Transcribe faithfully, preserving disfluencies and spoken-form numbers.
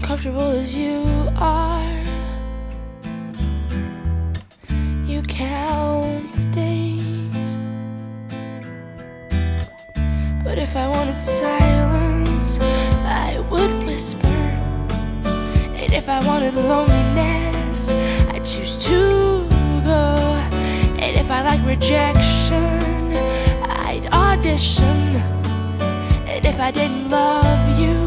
comfortable as you are. You count the days, but if I wanted silence, I would whisper. And if I wanted loneliness, I'd choose to go. And if I like rejection, I'd audition. And if I didn't love you,